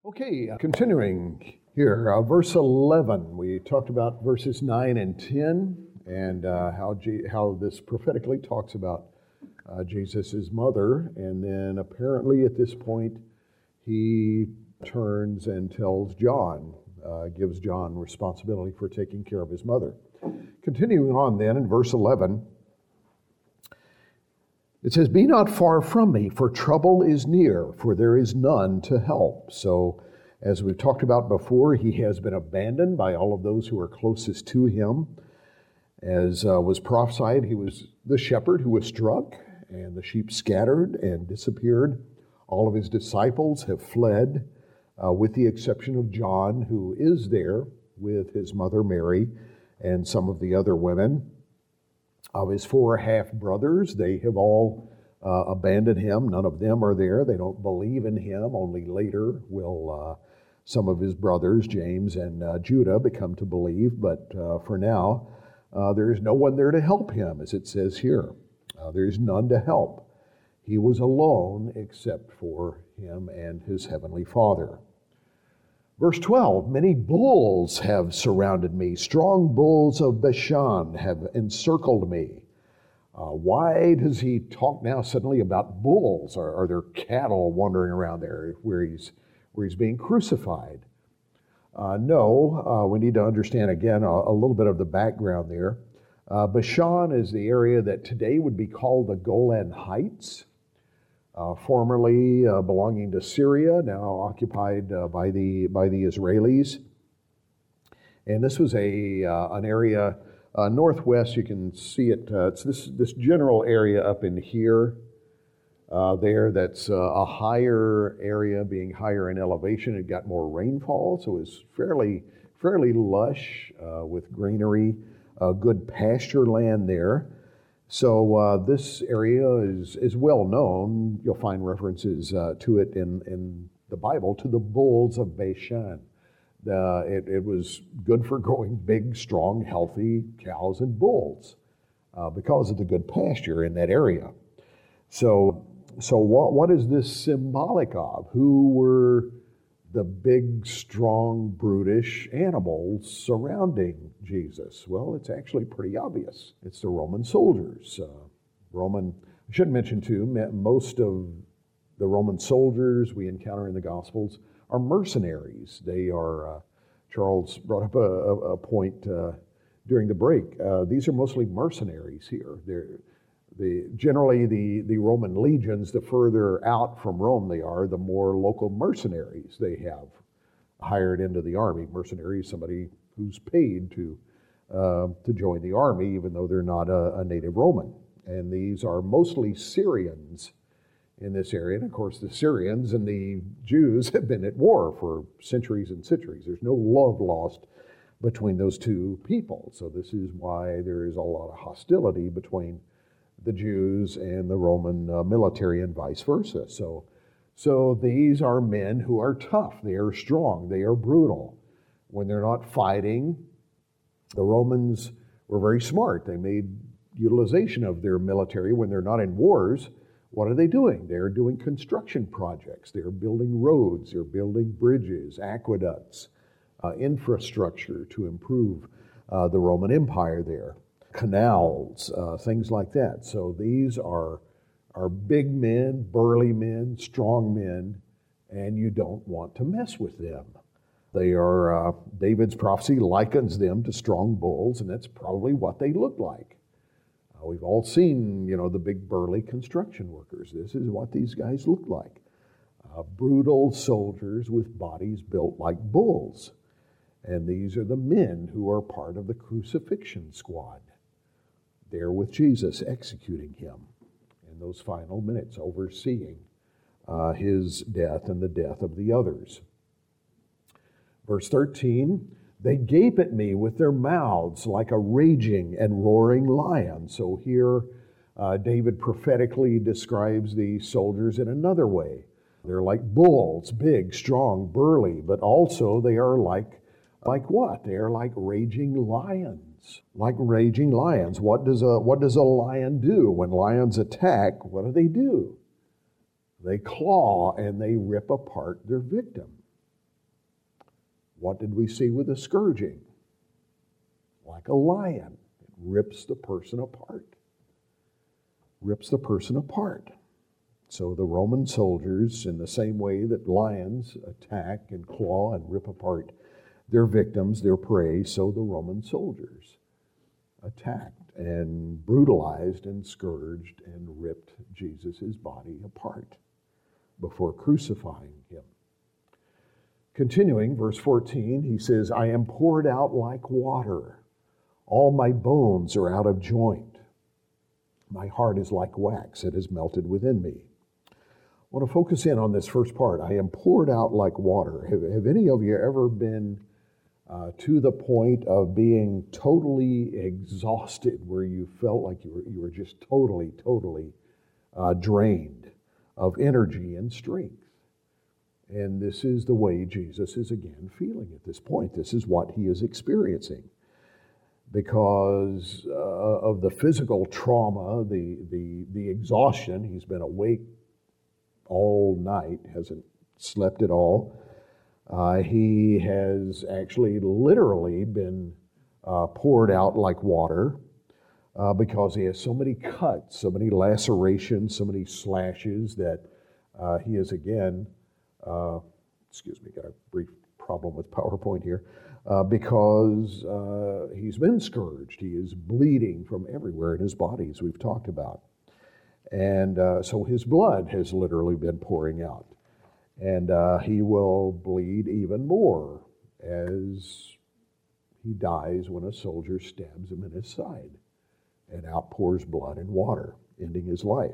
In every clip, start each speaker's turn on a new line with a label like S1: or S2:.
S1: Okay, continuing here, verse 11. We talked about verses 9 and 10 and how this prophetically talks about Jesus' mother. And then apparently at this point, he turns and tells John, gives John responsibility for taking care of his mother. Continuing on then in verse 11, it says, "Be not far from me, for trouble is near, for there is none to help." So, as we've talked about before, he has been abandoned by all of those who are closest to him. As was prophesied, he was the shepherd who was struck, and the sheep scattered and disappeared. All of his disciples have fled, with the exception of John, who is there with his mother Mary and some of the other women. Of his 4 half-brothers, they have all abandoned him. None of them are there. They don't believe in him. Only later will some of his brothers, James and Judah, become to believe. But for now, there is no one there to help him, as it says here. There is none to help. He was alone except for him and his heavenly Father. Verse 12, "Many bulls have surrounded me. Strong bulls of Bashan have encircled me." Why does he talk now suddenly about bulls? Are there cattle wandering around there where he's being crucified? No, we need to understand again a little bit of the background there. Bashan is the area that today would be called the Golan Heights. Formerly belonging to Syria, now occupied by the Israelis. And this was an area northwest. You can see it. It's this general area up in here, there. That's a higher area, being higher in elevation. It got more rainfall, so it was fairly lush with greenery, good pasture land there. So this area is well known. You'll find references to it in the Bible, to the bulls of Bashan. It was good for growing big, strong, healthy cows and bulls because of the good pasture in that area. So what is this symbolic of? Who were the big, strong, brutish animals surrounding Jesus? Well, it's actually pretty obvious. It's the Roman soldiers. I should mention too, most of the Roman soldiers we encounter in the Gospels are mercenaries. They are, Charles brought up a point during the break. These are mostly mercenaries here. Generally, the Roman legions, the further out from Rome they are, the more local mercenaries they have hired into the army. Mercenary is somebody who's paid to join the army, even though they're not a native Roman. And these are mostly Syrians in this area. And of course, the Syrians and the Jews have been at war for centuries and centuries. There's no love lost between those two people. So this is why there is a lot of hostility between the Jews and the Roman military and vice versa. So these are men who are tough, they are strong, they are brutal. When they're not fighting, the Romans were very smart. They made utilization of their military when they're not in wars. What are they doing? They're doing construction projects. They're building roads, they're building bridges, aqueducts, infrastructure to improve the Roman Empire there. Canals, things like that. So these are big men, burly men, strong men, and you don't want to mess with them. They are, David's prophecy likens them to strong bulls, and that's probably what they look like. We've all seen, the big burly construction workers. This is what these guys look like. Brutal soldiers with bodies built like bulls. And these are the men who are part of the crucifixion squad. There with Jesus, executing him in those final minutes, overseeing his death and the death of the others. Verse 13, "They gape at me with their mouths like a raging and roaring lion." So here David prophetically describes these soldiers in another way. They're like bulls, big, strong, burly, but also they are like what? They are like raging lions. Like raging lions. What does a lion do? When lions attack, what do? They claw and they rip apart their victim. What did we see with the scourging? Like a lion, it rips the person apart. Rips the person apart. So the Roman soldiers, in the same way that lions attack and claw and rip apart their victims, their prey, so the Roman soldiers attacked and brutalized and scourged and ripped Jesus' body apart before crucifying him. Continuing, verse 14, he says, I am poured out like water. All my bones are out of joint. My heart is like wax. It has melted within me. I want to focus in on this first part. I am poured out like water. Have any of you ever been to the point of being totally exhausted, where you felt like you were just totally drained of energy and strength? And this is the way Jesus is again feeling at this point. This is what he is experiencing. Because of the physical trauma, the exhaustion, he's been awake all night, hasn't slept at all. He has actually literally been poured out like water because he has so many cuts, so many lacerations, so many slashes that he is again, excuse me, got a brief problem with PowerPoint here, because he's been scourged. He is bleeding from everywhere in his body, as we've talked about. And so his blood has literally been pouring out. And he will bleed even more as he dies when a soldier stabs him in his side and outpours blood and water, ending his life.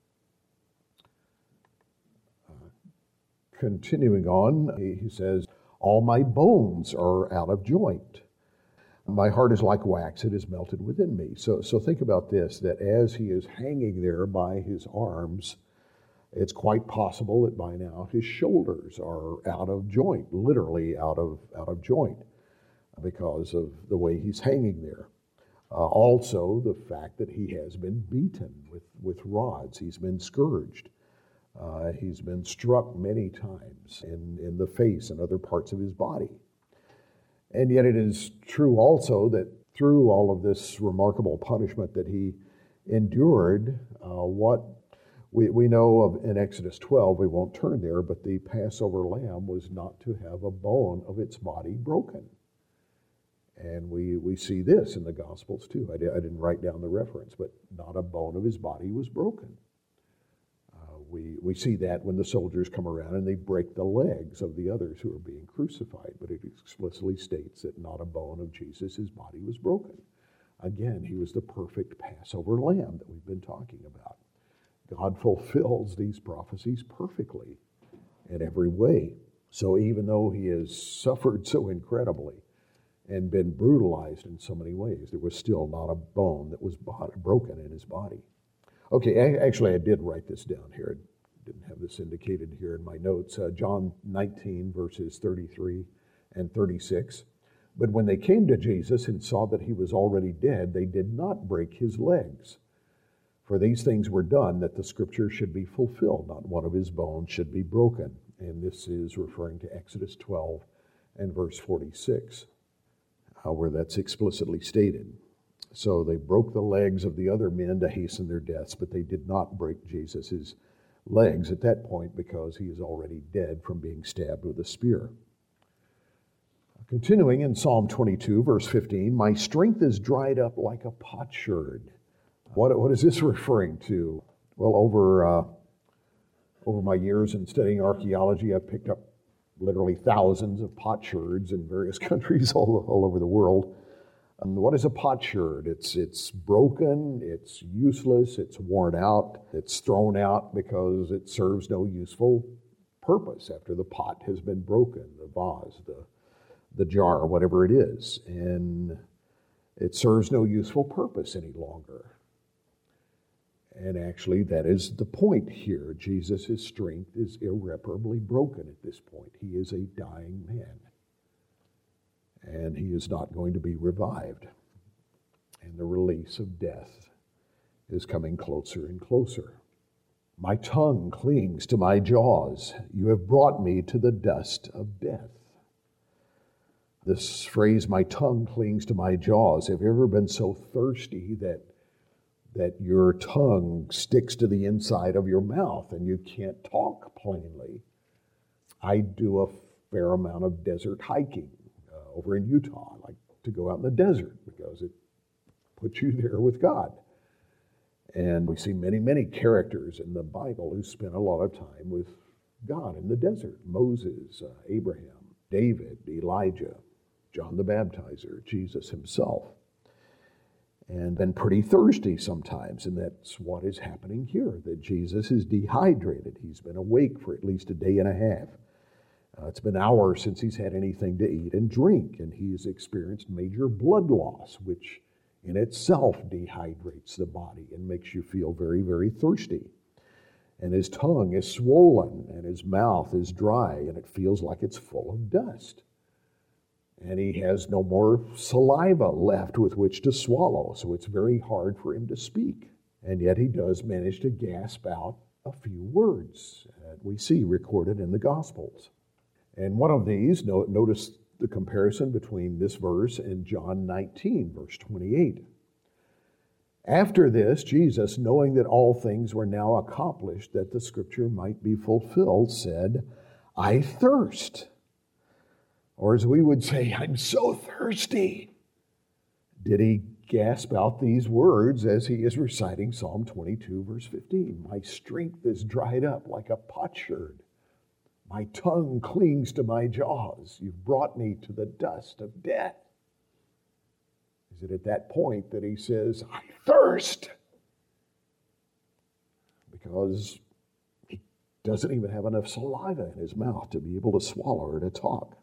S1: Continuing on, he says, all my bones are out of joint. My heart is like wax, it is melted within me. So think about this, that as he is hanging there by his arms, it's quite possible that by now his shoulders are out of joint, literally out of joint, because of the way he's hanging there. Also, the fact that he has been beaten with rods. He's been scourged. He's been struck many times in the face and other parts of his body. And yet it is true also that through all of this remarkable punishment that he endured, what we know of in Exodus 12, we won't turn there, but the Passover lamb was not to have a bone of its body broken. And we see this in the Gospels too. I didn't write down the reference, but not a bone of his body was broken. We see that when the soldiers come around and they break the legs of the others who are being crucified, but it explicitly states that not a bone of Jesus' body was broken. Again, he was the perfect Passover lamb that we've been talking about. God fulfills these prophecies perfectly in every way. So even though he has suffered so incredibly and been brutalized in so many ways, there was still not a bone that was broken in his body. Okay, actually I did write this down here. I didn't have this indicated here in my notes. John 19, verses 33 and 36. But when they came to Jesus and saw that he was already dead, they did not break his legs. For these things were done that the scripture should be fulfilled. Not one of his bones should be broken. And this is referring to Exodus 12 and verse 46, where that's explicitly stated. So they broke the legs of the other men to hasten their deaths, but they did not break Jesus' legs at that point because he is already dead from being stabbed with a spear. Continuing in Psalm 22, verse 15, my strength is dried up like a potsherd. What is this referring to? Well, over my years in studying archaeology, I've picked up literally thousands of potsherds in various countries all over the world. What is a potsherd? It's broken, it's useless, it's worn out, it's thrown out because it serves no useful purpose after the pot has been broken, the vase, the jar, whatever it is, and it serves no useful purpose any longer. And actually, that is the point here. Jesus' strength is irreparably broken at this point. He is a dying man. And he is not going to be revived. And the release of death is coming closer and closer. My tongue clings to my jaws. You have brought me to the dust of death. This phrase, my tongue clings to my jaws. Have you ever been so thirsty that your tongue sticks to the inside of your mouth and you can't talk plainly? I do a fair amount of desert hiking over in Utah. I like to go out in the desert because it puts you there with God. And we see many, many characters in the Bible who spent a lot of time with God in the desert. Moses, Abraham, David, Elijah, John the Baptizer, Jesus himself. And been pretty thirsty sometimes, and that's what is happening here, that Jesus is dehydrated. He's been awake for at least a day and a half. It's been hours since he's had anything to eat and drink, and he's experienced major blood loss, which in itself dehydrates the body and makes you feel very, very thirsty. And his tongue is swollen, and his mouth is dry, and it feels like it's full of dust. And he has no more saliva left with which to swallow, so it's very hard for him to speak. And yet he does manage to gasp out a few words that we see recorded in the Gospels. And one of these, notice the comparison between this verse and John 19, verse 28. After this, Jesus, knowing that all things were now accomplished, that the scripture might be fulfilled, said, I thirst. Or as we would say, I'm so thirsty. Did he gasp out these words as he is reciting Psalm 22, verse 15? My strength is dried up like a potsherd. My tongue clings to my jaws. You've brought me to the dust of death. Is it at that point that he says, I thirst? Because he doesn't even have enough saliva in his mouth to be able to swallow or to talk.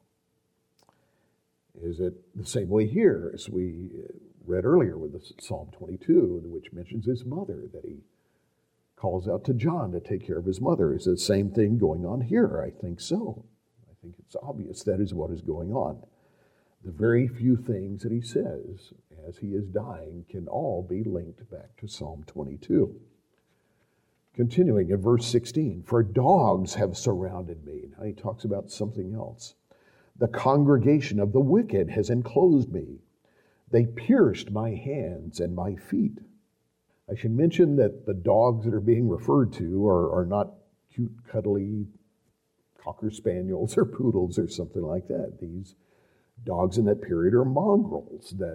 S1: Is it the same way here as we read earlier with Psalm 22, which mentions his mother, that he calls out to John to take care of his mother? Is it the same thing going on here? I think so. I think it's obvious that is what is going on. The very few things that he says as he is dying can all be linked back to Psalm 22. Continuing in verse 16, for dogs have surrounded me. Now he talks about something else. The congregation of the wicked has enclosed me. They pierced my hands and my feet. I should mention that the dogs that are being referred to are not cute, cuddly Cocker Spaniels or Poodles or something like that. These dogs in that period are mongrels that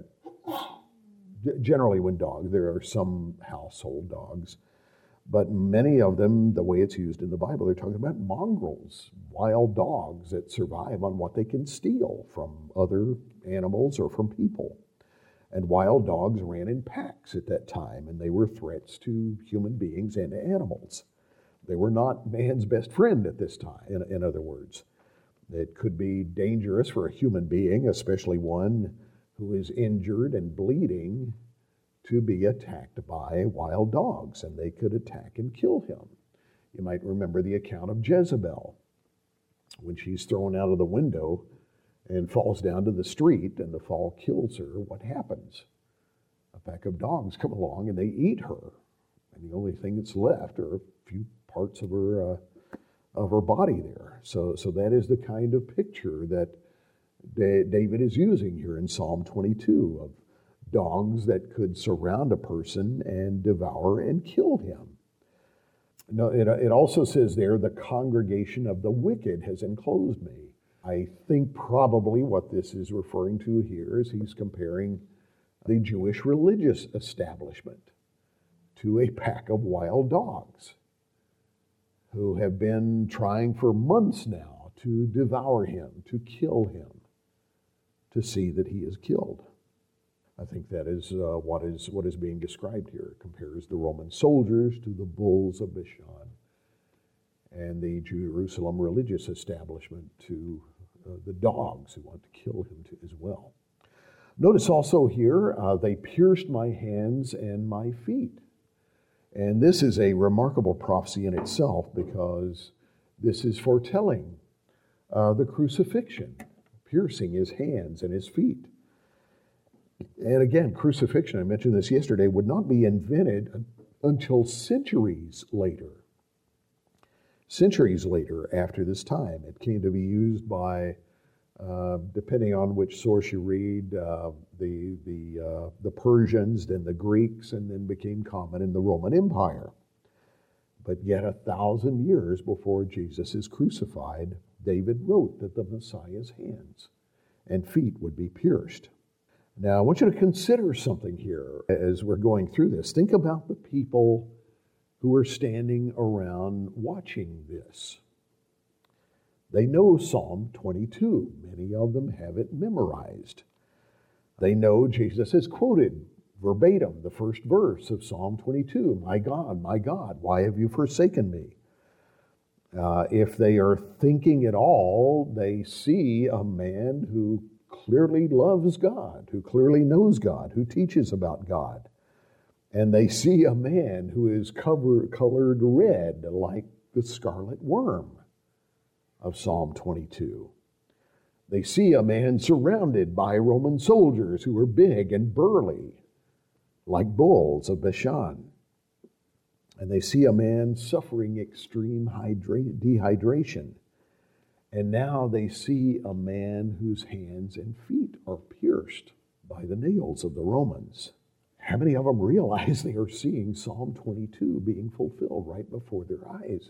S1: generally when dogs, there are some household dogs, but many of them, the way it's used in the Bible, they're talking about mongrels, wild dogs that survive on what they can steal from other animals or from people. And wild dogs ran in packs at that time, and they were threats to human beings and to animals. They were not man's best friend at this time, in other words. It could be dangerous for a human being, especially one who is injured and bleeding, to be attacked by wild dogs, and they could attack and kill him. You might remember the account of Jezebel, when she's thrown out of the window and falls down to the street, and the fall kills her. What happens? A pack of dogs come along and they eat her, and the only thing that's left are a few parts of her body there. So that is the kind of picture that David is using here in Psalm 22 of dogs that could surround a person and devour and kill him. No, it also says there, the congregation of the wicked has enclosed me. I think probably what this is referring to here is he's comparing the Jewish religious establishment to a pack of wild dogs who have been trying for months now to devour him, to kill him, to see that he is killed. I think that is what is being described here. It compares the Roman soldiers to the bulls of Bashan, and the Jerusalem religious establishment to the dogs who want to kill him as well. Notice also here, they pierced my hands and my feet. And this is a remarkable prophecy in itself, because this is foretelling the crucifixion, piercing his hands and his feet. And again, crucifixion, I mentioned this yesterday, would not be invented until centuries later. Centuries later, after this time, it came to be used by Depending on which source you read, the Persians, then the Greeks, and then became common in the Roman Empire. But yet 1,000 years before Jesus is crucified, David wrote that the Messiah's hands and feet would be pierced. Now, I want you to consider something here as we're going through this. Think about the people who are standing around watching this. They know Psalm 22. Many of them have it memorized. They know Jesus has quoted verbatim the first verse of Psalm 22. My God, why have you forsaken me? If they are thinking at all, they see a man who clearly loves God, who clearly knows God, who teaches about God. And they see a man who is colored red like the scarlet worm of Psalm 22. They see a man surrounded by Roman soldiers who are big and burly like bulls of Bashan. And they see a man suffering extreme dehydration. And now they see a man whose hands and feet are pierced by the nails of the Romans. How many of them realize they are seeing Psalm 22 being fulfilled right before their eyes?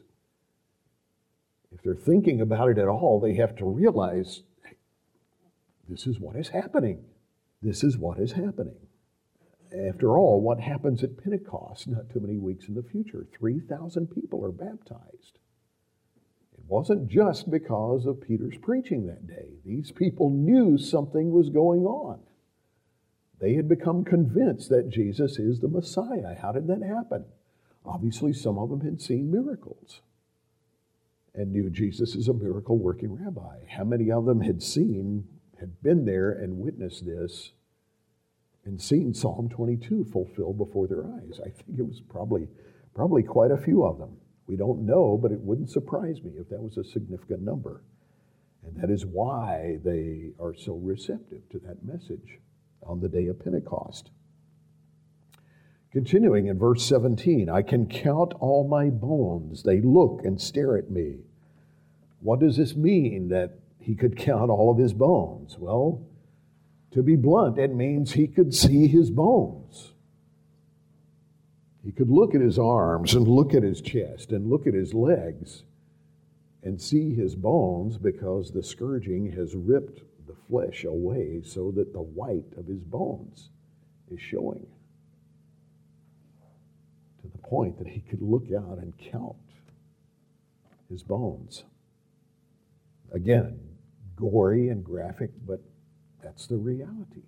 S1: If they're thinking about it at all, they have to realize, hey, this is what is happening. This is what is happening. After all, what happens at Pentecost not too many weeks in the future? 3,000 people are baptized. It wasn't just because of Peter's preaching that day. These people knew something was going on. They had become convinced that Jesus is the Messiah. How did that happen? Obviously, some of them had seen miracles and knew Jesus is a miracle-working rabbi. How many of them had been there and witnessed this and seen Psalm 22 fulfilled before their eyes? I think it was probably quite a few of them. We don't know, but it wouldn't surprise me if that was a significant number. And that is why they are so receptive to that message on the day of Pentecost. Continuing in verse 17, I can count all my bones. They look and stare at me. What does this mean that he could count all of his bones? Well, to be blunt, it means he could see his bones. He could look at his arms and look at his chest and look at his legs and see his bones because the scourging has ripped the flesh away so that the white of his bones is showing, to the point that he could look out and count his bones. Again, gory and graphic, but that's the reality.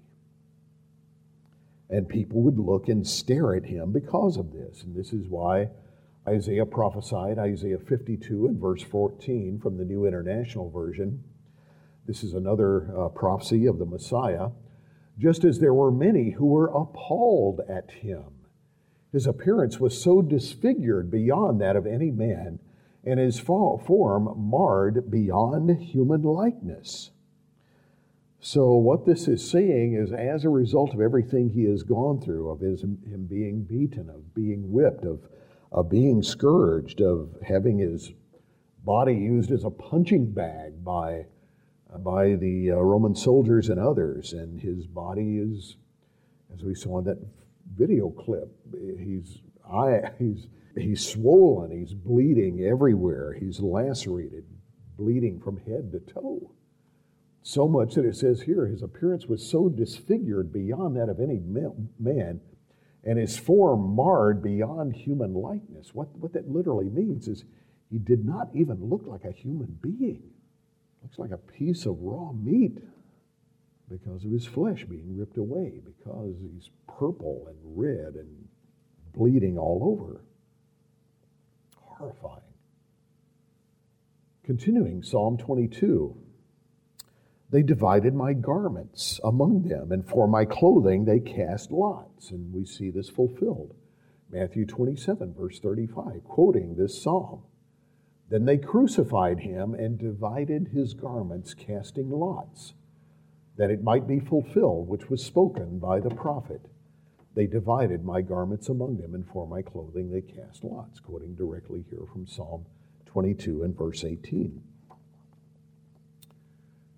S1: And people would look and stare at him because of this. And this is why Isaiah prophesied, Isaiah 52 and verse 14 from the New International Version. This is another prophecy of the Messiah. Just as there were many who were appalled at him. His appearance was so disfigured beyond that of any man, and his form marred beyond human likeness. So what this is saying is, as a result of everything he has gone through, of him being beaten, of being whipped, of being scourged, of having his body used as a punching bag by the Roman soldiers and others, and his body is, as we saw in that video clip, he's swollen, he's bleeding everywhere, he's lacerated, bleeding from head to toe. So much that it says here, his appearance was so disfigured beyond that of any man, and his form marred beyond human likeness. What that literally means is he did not even look like a human being. Looks like a piece of raw meat because of his flesh being ripped away, because he's purple and red and bleeding all over. Horrifying. Continuing, Psalm 22. They divided my garments among them, and for my clothing they cast lots. And we see this fulfilled. Matthew 27, verse 35, quoting this psalm. Then they crucified him and divided his garments, casting lots, that it might be fulfilled, which was spoken by the prophet. They divided my garments among them, and for my clothing they cast lots, quoting directly here from Psalm 22 and verse 18.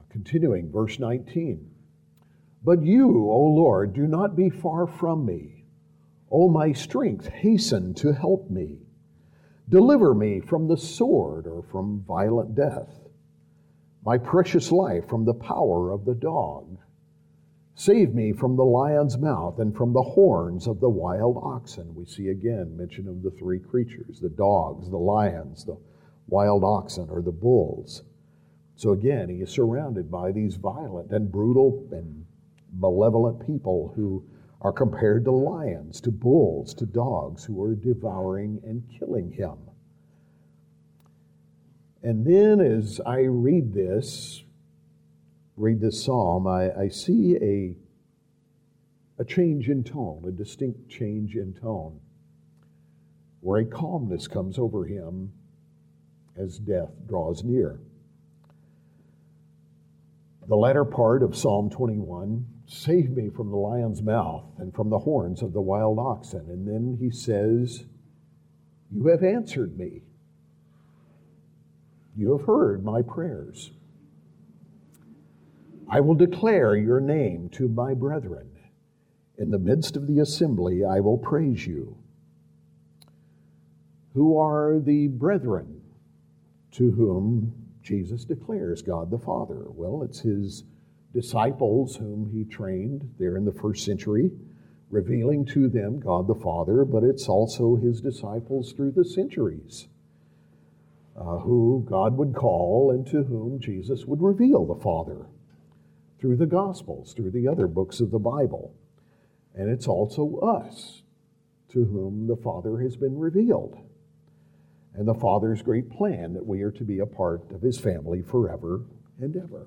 S1: Continuing, verse 19. But you, O Lord, do not be far from me. O my strength, hasten to help me. Deliver me from the sword or from violent death, my precious life from the power of the dog. Save me from the lion's mouth and from the horns of the wild oxen. We see again mention of the three creatures, the dogs, the lions, the wild oxen, or the bulls. So again, he is surrounded by these violent and brutal and malevolent people who are compared to lions, to bulls, to dogs who are devouring and killing him. And then as I read this psalm, I see a change in tone, a distinct change in tone, where a calmness comes over him as death draws near. The latter part of Psalm 21, save me from the lion's mouth and from the horns of the wild oxen. And then he says, you have answered me. You have heard my prayers. I will declare your name to my brethren. In the midst of the assembly, I will praise you. Who are the brethren to whom Jesus declares God the Father? Well, it's his disciples whom he trained there in the first century, revealing to them God the Father, but it's also his disciples through the centuries who God would call and to whom Jesus would reveal the Father through the Gospels, through the other books of the Bible. And it's also us to whom the Father has been revealed, and the Father's great plan that we are to be a part of his family forever and ever.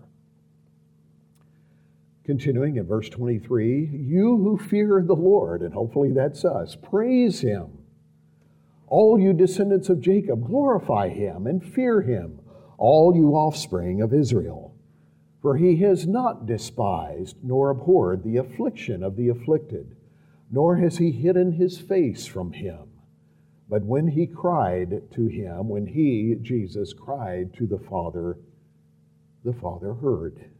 S1: Continuing in verse 23, you who fear the Lord, and hopefully that's us, praise him. All you descendants of Jacob, glorify him and fear him, all you offspring of Israel. For he has not despised nor abhorred the affliction of the afflicted, nor has he hidden his face from him. But when he cried to him, when he, Jesus, cried to the Father heard.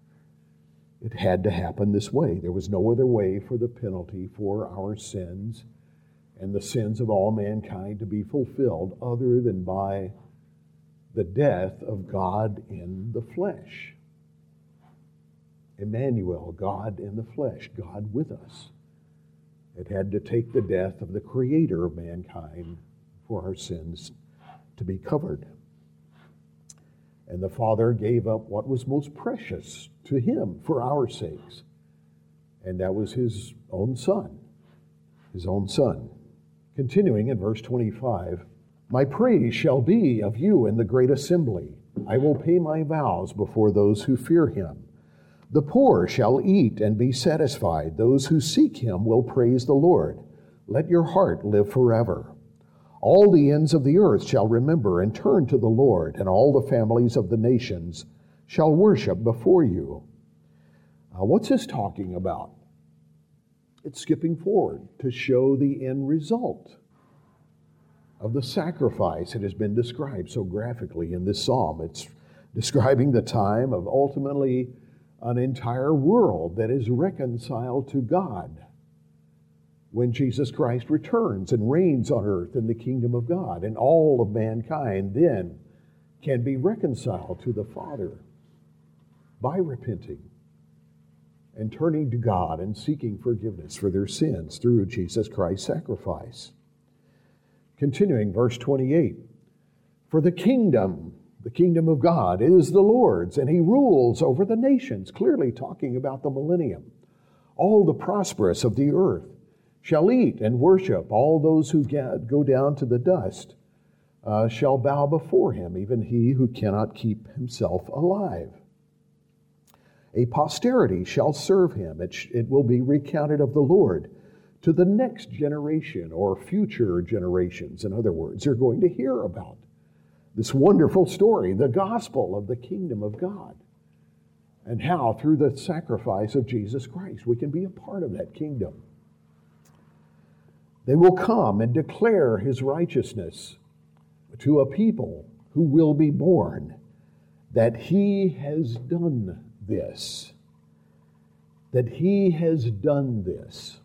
S1: It had to happen this way. There was no other way for the penalty for our sins and the sins of all mankind to be fulfilled other than by the death of God in the flesh. Emmanuel, God in the flesh, God with us. It had to take the death of the creator of mankind for our sins to be covered. And the Father gave up what was most precious to him for our sakes. And that was his own Son. His own Son. Continuing in verse 25, my praise shall be of you in the great assembly. I will pay my vows before those who fear him. The poor shall eat and be satisfied. Those who seek him will praise the Lord. Let your heart live forever. All the ends of the earth shall remember and turn to the Lord, and all the families of the nations shall worship before you. What's this talking about? It's skipping forward to show the end result of the sacrifice that has been described so graphically in this psalm. It's describing the time of ultimately an entire world that is reconciled to God when Jesus Christ returns and reigns on earth in the kingdom of God, and all of mankind then can be reconciled to the Father by repenting and turning to God and seeking forgiveness for their sins through Jesus Christ's sacrifice. Continuing, verse 28, for the kingdom of God is the Lord's, and he rules over the nations, clearly talking about the millennium. All the prosperous of the earth shall eat and worship. All those who go down to the dust shall bow before him, even he who cannot keep himself alive. A posterity shall serve him. It will be recounted of the Lord to the next generation or future generations. In other words, they're going to hear about this wonderful story, the gospel of the kingdom of God, and how through the sacrifice of Jesus Christ we can be a part of that kingdom. They will come and declare his righteousness to a people who will be born. that He has done this. That He has done this.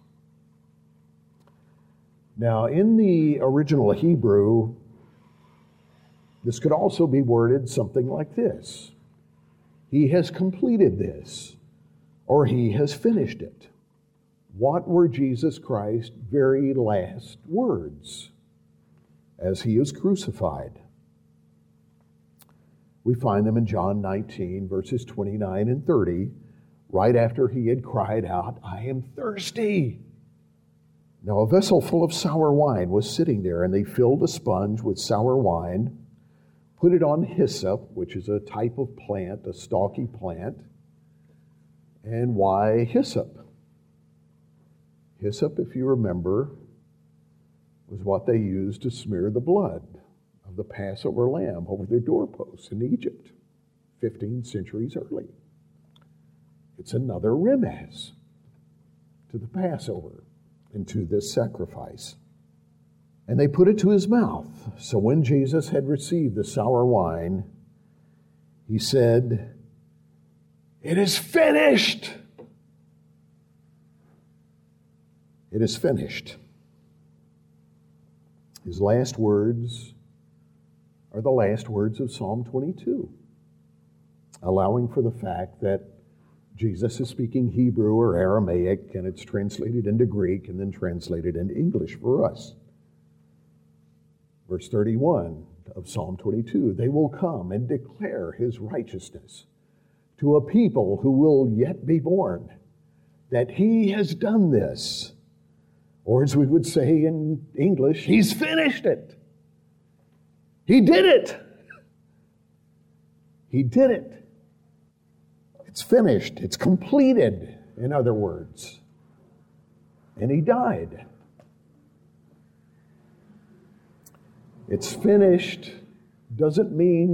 S1: Now, in the original Hebrew, this could also be worded something like this: He has completed this, or He has finished it. What were Jesus Christ's very last words as He is crucified? We find them in John 19, verses 29 and 30, right after He had cried out, "I am thirsty." Now a vessel full of sour wine was sitting there, and they filled a sponge with sour wine, put it on hyssop, which is a type of plant, a stalky plant. And why hyssop? Hyssop, if you remember, was what they used to smear the blood of the Passover lamb over their doorposts in Egypt, 15 centuries early. It's another remez to the Passover and to this sacrifice. And they put it to His mouth. So when Jesus had received the sour wine, He said, "It is finished." It is finished. His last words are the last words of Psalm 22, allowing for the fact that Jesus is speaking Hebrew or Aramaic, and it's translated into Greek and then translated into English for us. Verse 31 of Psalm 22, "They will come and declare His righteousness to a people who will yet be born, that He has done this." Or as we would say in English, He's finished it. He did it. He did it. It's finished. It's completed, in other words. And He died. It's finished doesn't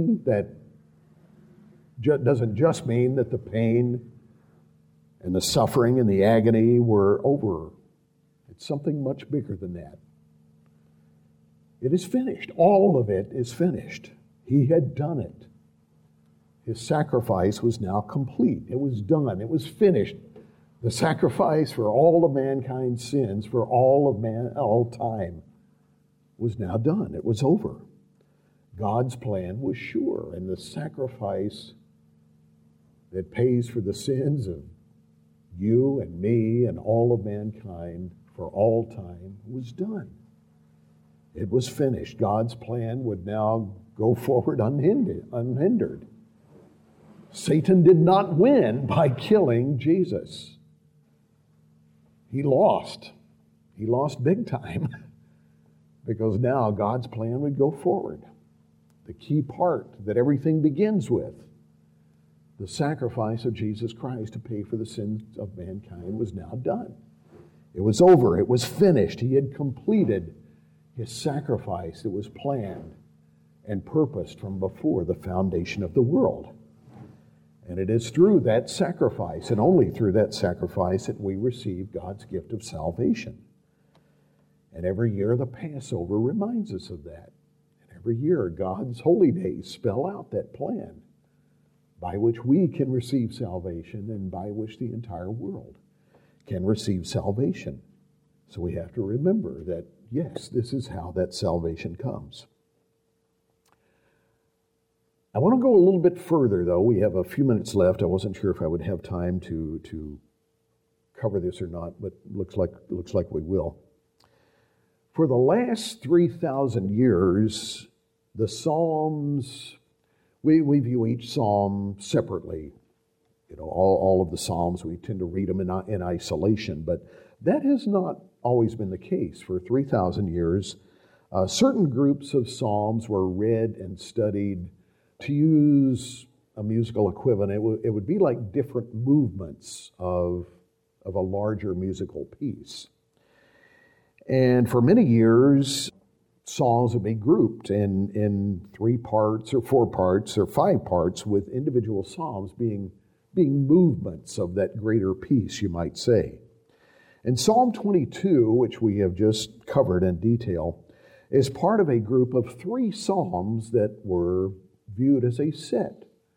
S1: just mean that the pain and the suffering and the agony were over. It's something much bigger than that. It is finished. All of it is finished. He had done it. His sacrifice was now complete. It was done. It was finished. The sacrifice for all of mankind's sins, for all time, was now done. It was over. God's plan was sure, and the sacrifice that pays for the sins of you and me and all of mankind for all time was done. It was finished. God's plan would now go forward unhindered. Satan did not win by killing Jesus. He lost. He lost big time because now God's plan would go forward. The key part that everything begins with, the sacrifice of Jesus Christ to pay for the sins of mankind, was now done. It was over. It was finished. He had completed His sacrifice that was planned and purposed from before the foundation of the world. And it is through that sacrifice, and only through that sacrifice, that we receive God's gift of salvation. And every year the Passover reminds us of that. And every year God's holy days spell out that plan by which we can receive salvation and by which the entire world can receive salvation. So we have to remember that, yes, this is how that salvation comes. I want to go a little bit further, though. We have a few minutes left. I wasn't sure if I would have time to cover this or not, but looks like we will. For the last 3,000 years, the Psalms, we view each Psalm separately. You know, all of the Psalms, we tend to read them in isolation, but that has not always been the case. For 3,000 years, certain groups of Psalms were read and studied. To use a musical equivalent, it would be like different movements of a larger musical piece. And for many years, Psalms would be grouped in 3 parts or 4 parts or 5 parts, with individual Psalms being movements of that greater piece, you might say. And Psalm 22, which we have just covered in detail, is part of a group of 3 Psalms that were viewed as a set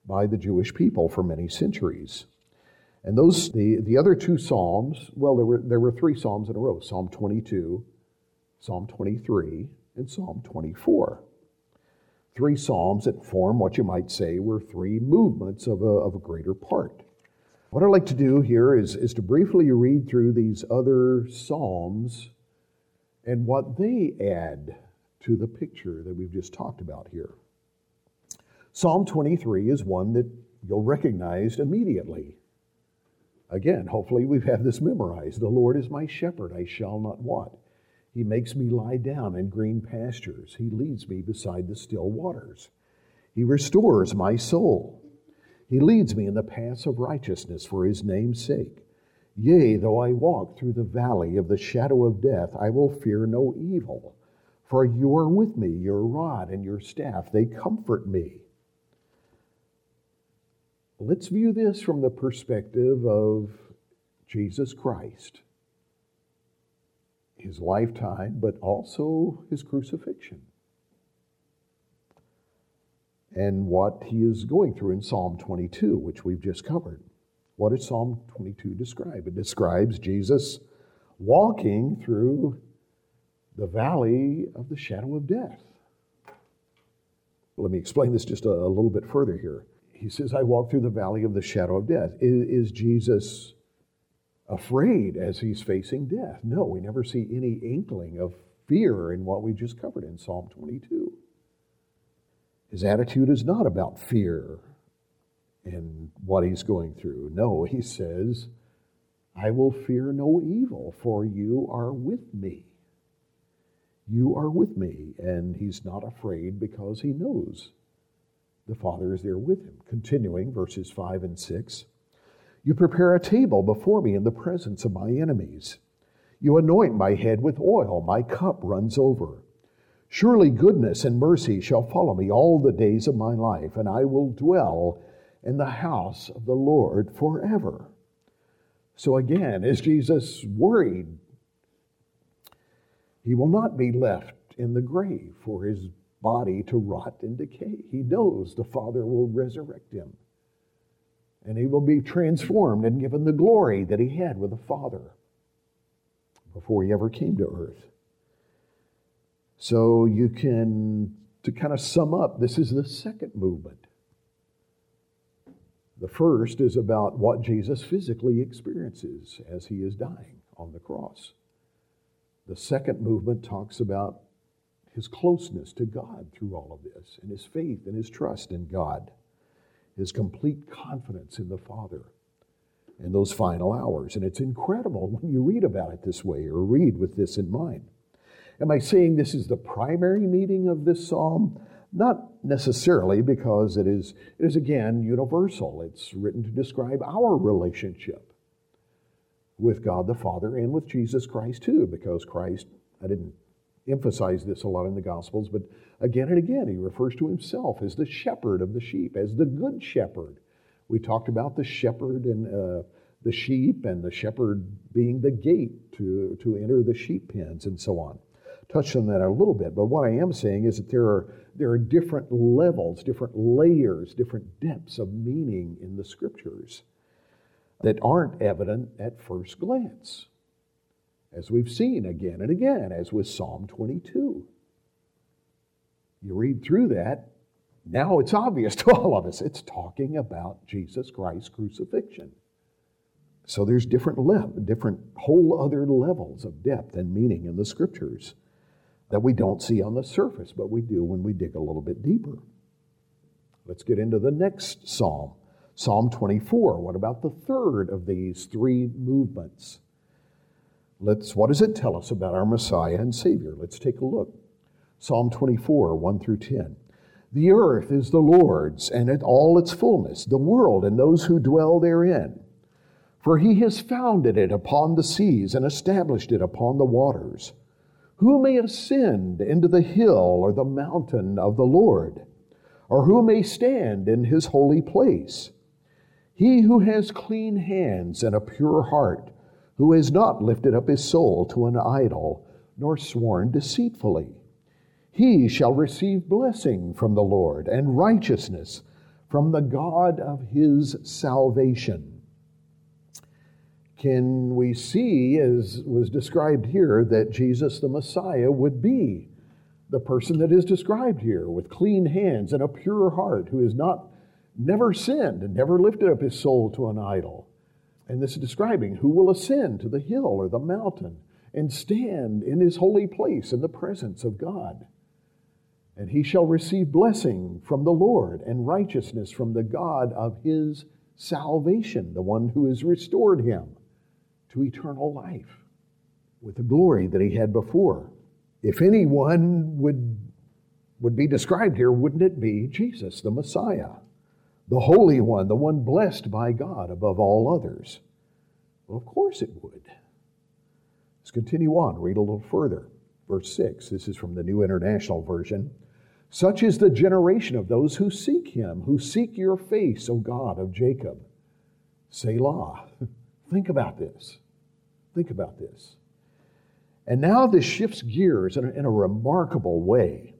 S1: by the Jewish people for many centuries. And those, the other two Psalms, well, there were three Psalms in a row, Psalm 22, Psalm 23, and Psalm 24. Three Psalms that form what you might say were three movements of a greater part. What I'd like to do here is to briefly read through these other Psalms and what they add to the picture that we've just talked about here. Psalm 23 is one that you'll recognize immediately. Again, hopefully we've had this memorized. The Lord is my shepherd, I shall not want. He makes me lie down in green pastures. He leads me beside the still waters. He restores my soul. He leads me in the paths of righteousness for his name's sake. Yea, though I walk through the valley of the shadow of death, I will fear no evil. For you are with me, your rod and your staff, they comfort me. Let's view this from the perspective of Jesus Christ. His lifetime, but also his crucifixion. And what he is going through in Psalm 22, which we've just covered. What does Psalm 22 describe? It describes Jesus walking through the valley of the shadow of death. Let me explain this just a little bit further here. He says, I walk through the valley of the shadow of death. Is Jesus afraid as he's facing death? No, we never see any inkling of fear in what we just covered in Psalm 22. His attitude is not about fear in what he's going through. No, he says, I will fear no evil, for you are with me. You are with me. And he's not afraid because he knows the Father is there with him. Continuing, verses 5 and 6. You prepare a table before me in the presence of my enemies. You anoint my head with oil, my cup runs over. Surely goodness and mercy shall follow me all the days of my life, and I will dwell in the house of the Lord forever. So again, is Jesus worried? He will not be left in the grave for his body to rot and decay. He knows the Father will resurrect him, and he will be transformed and given the glory that he had with the Father before he ever came to earth. So you can, to kind of sum up, this is the second movement. The first is about what Jesus physically experiences as he is dying on the cross. The second movement talks about his closeness to God through all of this, and his faith and his trust in God, his complete confidence in the Father in those final hours. And it's incredible when you read about it this way, or read with this in mind. Am I saying this is the primary meaning of this psalm? Not necessarily, because it is again universal. It's written to describe our relationship with God the Father and with Jesus Christ too, because Christ, I didn't emphasize this a lot in the Gospels, but again and again he refers to himself as the shepherd of the sheep, as the good shepherd. We talked about the shepherd and the sheep, and the shepherd being the gate to enter the sheep pens and so on. Touched on that a little bit, but what I am saying is that there are different levels, different layers, different depths of meaning in the Scriptures that aren't evident at first glance, as we've seen again and again, as with Psalm 22. You read through that, now it's obvious to all of us, it's talking about Jesus Christ's crucifixion. So there's different whole other levels of depth and meaning in the Scriptures that we don't see on the surface, but we do when we dig a little bit deeper. Let's get into the next psalm, Psalm 24. What about the third of these three movements? What does it tell us about our Messiah and Savior? Let's take a look. Psalm 24, 1 through 10. The earth is the Lord's, and all its fullness, the world and those who dwell therein. For he has founded it upon the seas and established it upon the waters. Who may ascend into the hill or the mountain of the Lord? Or who may stand in his holy place? He who has clean hands and a pure heart, who has not lifted up his soul to an idol, nor sworn deceitfully. He shall receive blessing from the Lord and righteousness from the God of his salvation. Can we see, as was described here, that Jesus the Messiah would be the person that is described here, with clean hands and a pure heart, who has never sinned and never lifted up his soul to an idol? And this is describing who will ascend to the hill or the mountain and stand in his holy place in the presence of God. And he shall receive blessing from the Lord and righteousness from the God of his salvation, the one who has restored him to eternal life with the glory that he had before. If anyone would be described here, wouldn't it be Jesus, the Messiah, the Holy One, the one blessed by God above all others? Well, of course it would. Let's continue on, read a little further. Verse 6, this is from the New International Version. Such is the generation of those who seek him, who seek your face, O God of Jacob. Selah. Think about this. Think about this. And now this shifts gears in a remarkable way.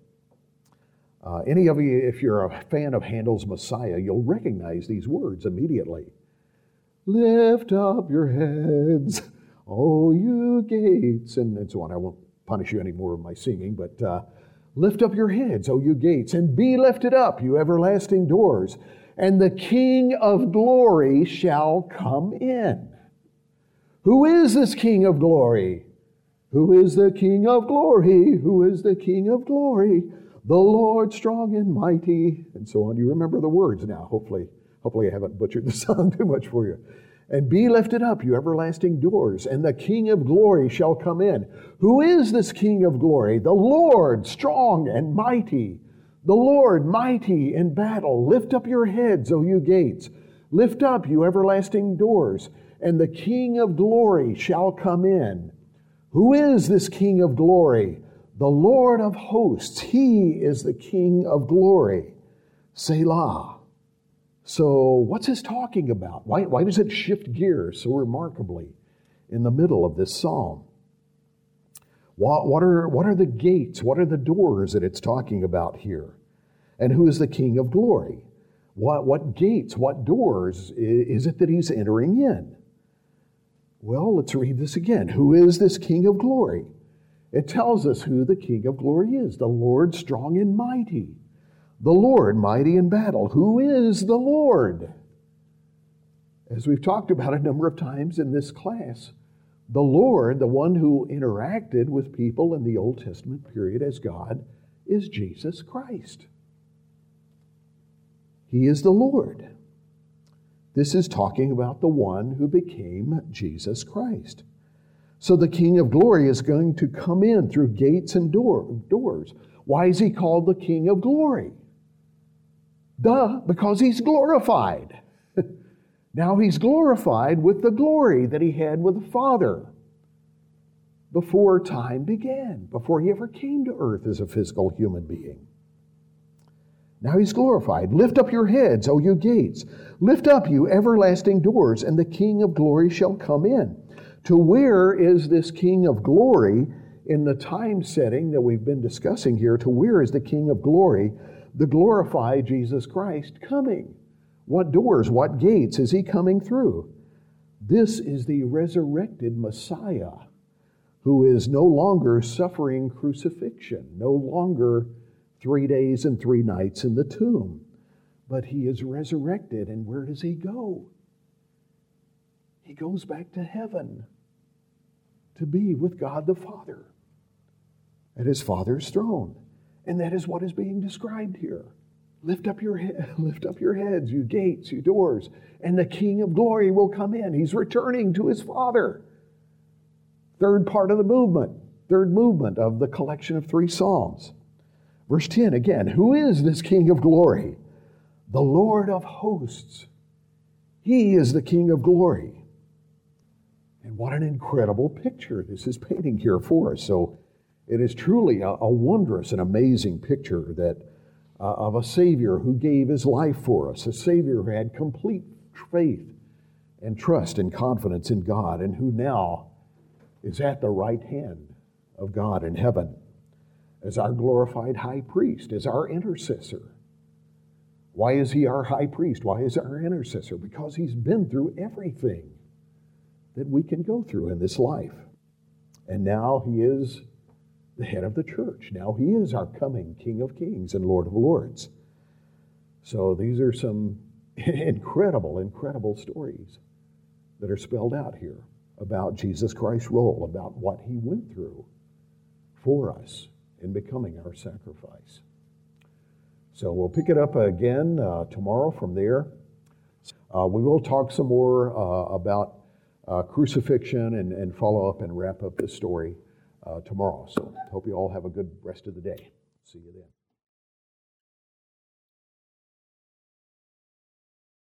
S1: Any of you, if you're a fan of Handel's Messiah, you'll recognize these words immediately. Lift up your heads, O you gates, and so on. I won't punish you anymore with my singing, but lift up your heads, O you gates, and be lifted up, you everlasting doors, and the King of glory shall come in. Who is this King of glory? Who is the King of glory? Who is the King of glory? The Lord strong and mighty, and so on. You remember the words now. Hopefully I haven't butchered the song too much for you. And be lifted up, you everlasting doors, and the King of glory shall come in. Who is this King of glory? The Lord strong and mighty. The Lord mighty in battle. Lift up your heads, O you gates. Lift up, you everlasting doors, and the King of glory shall come in. Who is this King of glory? The Lord of hosts. He is the King of glory. Selah. So what's this talking about? Why does it shift gears so remarkably in the middle of this psalm? What are the gates? What are the doors that it's talking about here? And who is the King of glory? What gates, what doors is it that he's entering in? Well, let's read this again. Who is this King of glory? It tells us who the King of glory is. The Lord strong and mighty. The Lord mighty in battle. Who is the Lord? As we've talked about a number of times in this class, the Lord, the one who interacted with people in the Old Testament period as God, is Jesus Christ. He is the Lord. This is talking about the one who became Jesus Christ. So the King of glory is going to come in through gates and doors. Why is he called the King of glory? Because he's glorified. Now he's glorified with the glory that he had with the Father before time began, before he ever came to earth as a physical human being. Now he's glorified. Lift up your heads, O you gates. Lift up, you everlasting doors, and the King of glory shall come in. To where is this King of glory in the time setting that we've been discussing here? To where is the King of glory, the glorified Jesus Christ, coming? What doors, what gates is he coming through? This is the resurrected Messiah, who is no longer suffering crucifixion, no longer 3 days and 3 nights in the tomb, but he is resurrected. And where does he go? He goes back to heaven to be with God the Father at his Father's throne. And that is what is being described here. Lift up your heads, you gates, you doors, and the King of glory will come in. He's returning to his Father. Third part of the movement, third movement of the collection of 3 Psalms. Verse 10 again, who is this King of glory? The Lord of hosts. He is the King of glory. And what an incredible picture this is painting here for us. So it is truly a wondrous and amazing picture that of a Savior who gave his life for us, a Savior who had complete faith and trust and confidence in God, and who now is at the right hand of God in heaven as our glorified high priest, as our intercessor. Why is he our high priest? Why is he our intercessor? Because he's been through everything that we can go through in this life. And now he is the head of the church. Now he is our coming King of Kings and Lord of Lords. So these are some incredible, incredible stories that are spelled out here about Jesus Christ's role, about what he went through for us in becoming our sacrifice. So we'll pick it up again tomorrow from there. We will talk some more about crucifixion and follow up and wrap up the story tomorrow. So hope you all have a good rest of the day. See you then.